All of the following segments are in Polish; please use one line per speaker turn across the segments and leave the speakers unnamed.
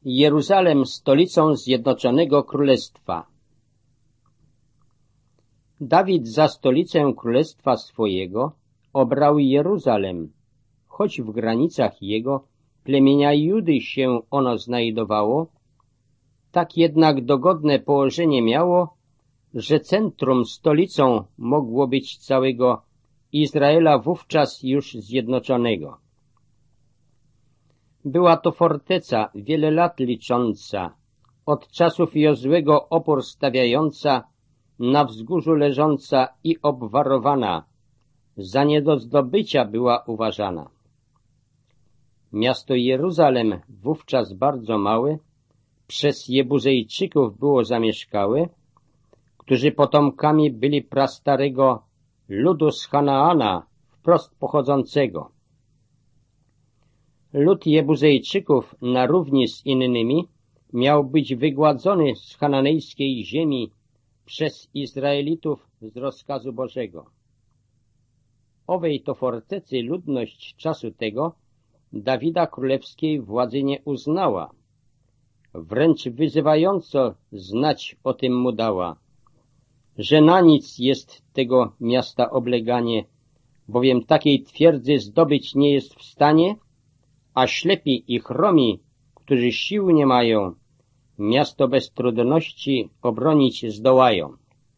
Jeruzalem stolicą Zjednoczonego Królestwa. Dawid za stolicę królestwa swojego obrał Jeruzalem, choć w granicach jego plemienia Judy się ono znajdowało, tak jednak dogodne położenie miało, że centrum, stolicą mogło być całego Izraela wówczas już zjednoczonego. Była to forteca wiele lat licząca, od czasów Jozłego opór stawiająca, na wzgórzu leżąca i obwarowana, za nie do zdobycia była uważana. Miasto Jeruzalem, wówczas bardzo małe, przez Jebuzejczyków było zamieszkałe, którzy potomkami byli prastarego ludu z Hanaana, wprost pochodzącego. Lud Jebuzejczyków na równi z innymi miał być wygładzony z hananejskiej ziemi przez Izraelitów z rozkazu Bożego. Owej to fortecy ludność czasu tego Dawida królewskiej władzy nie uznała, wręcz wyzywająco znać o tym mu dała, że na nic jest tego miasta obleganie, bowiem takiej twierdzy zdobyć nie jest w stanie, a ślepi i chromi, którzy sił nie mają, miasto bez trudności obronić zdołają.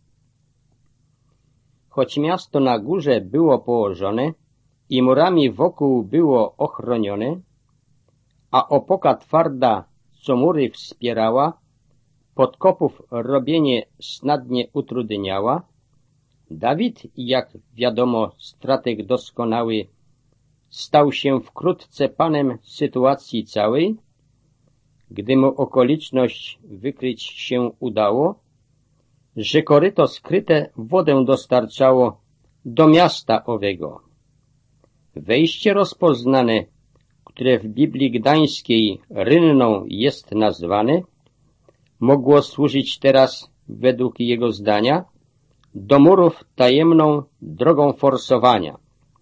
Choć miasto na górze było położone i murami wokół było ochronione, a opoka twarda, co mury wspierała, podkopów robienie snadnie utrudniała, Dawid, jak wiadomo strateg doskonały, stał się wkrótce panem sytuacji całej, gdy mu okoliczność wykryć się udało, że koryto skryte wodę dostarczało do miasta owego. Wejście rozpoznane, które w Biblii Gdańskiej Rynną jest nazwane, mogło służyć teraz, według jego zdania, do murów tajemną drogą forsowania.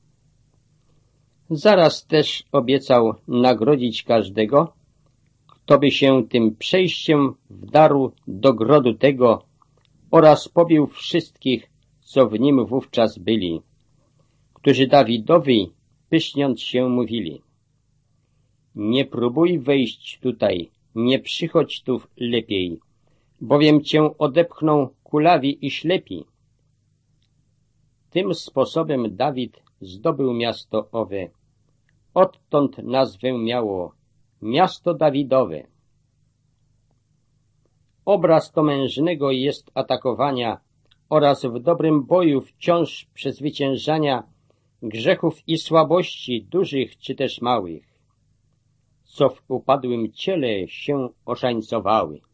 Zaraz też obiecał nagrodzić każdego, kto by się tym przejściem wdarł do grodu tego oraz pobił wszystkich, co w nim wówczas byli, którzy Dawidowi, pyszniąc się, mówili: nie próbuj wejść tutaj, nie przychodź tu lepiej, bowiem cię odepchną kulawi i ślepi. Tym sposobem Dawid zdobył miasto owe. Odtąd nazwę miało Miasto Dawidowe. Obraz to mężnego jest atakowania oraz w dobrym boju wciąż przezwyciężania grzechów i słabości dużych czy też małych, co w upadłym ciele się oszańcowały.